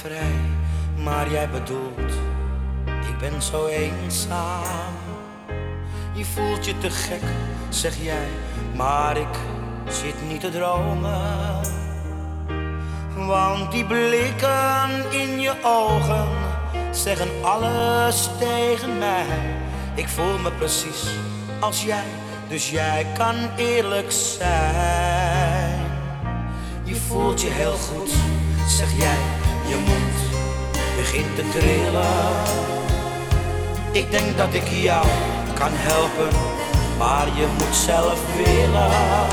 vrij, maar jij bedoelt, ik ben zo eenzaam. Je voelt je te gek, zeg jij, maar ik zit niet te dromen. Want die blikken in je ogen zeggen alles tegen mij. Ik voel me precies als jij, dus jij kan eerlijk zijn. Je voelt je heel goed, zeg jij, je mond begint te trillen. Ik denk dat ik jou kan helpen, maar je moet zelf willen.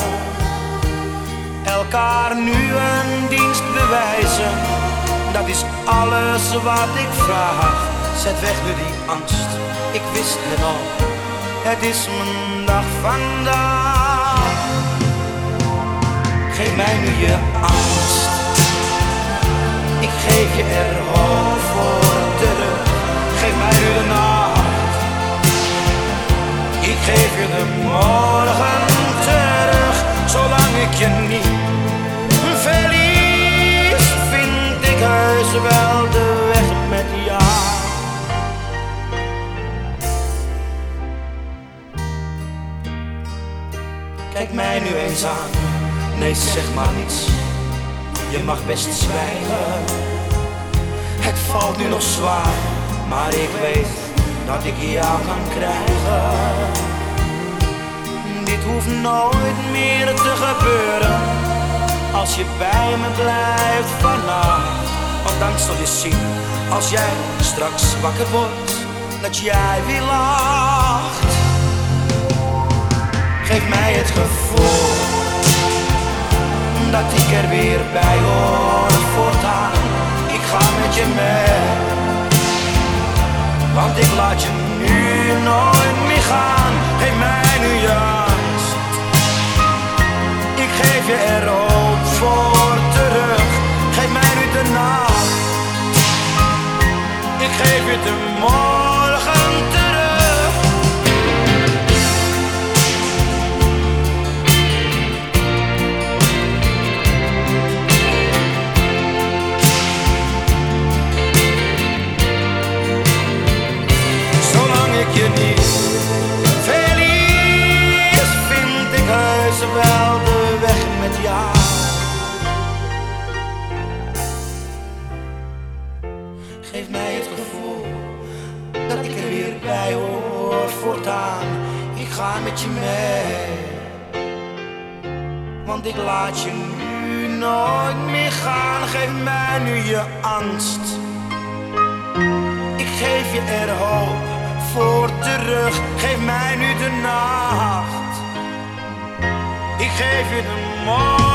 Elkaar nu een dienst bewijzen, dat is alles wat ik vraag. Zet weg nu die angst, ik wist het al, het is mijn dag vandaag. Geef mij nu je angst, ik geef je er hoop voor terug. Geef mij nu de nacht, ik geef je de morgen terug. Zolang ik je niet verlies, vind ik heus wel de weg met jou. Kijk mij nu eens aan, nee zeg maar niets, je mag best zwijgen. Het valt nu nog zwaar, maar ik weet dat ik jou kan krijgen. Dit hoeft nooit meer te gebeuren, als je bij me blijft vannacht. Want dan zul je zien, als jij straks wakker wordt, dat jij weer lacht. Geef mij het gevoel dat ik er weer bij hoor voortaan. Ik ga met je mee, want ik laat je nu nooit meer gaan. Geef mij nu je angst, ik geef je er hoop voor terug. Geef mij nu de nacht, ik geef je de morgen terug. Ik je niet verlies, vind ik heus wel de weg met jou. Geef mij het gevoel dat ik er weer bij hoor voortaan. Ik ga met je mee, want ik laat je nu nooit meer gaan. Geef mij nu je angst, ik geef je er hoop voor terug. Geef mij nu de nacht, ik geef je de morgen.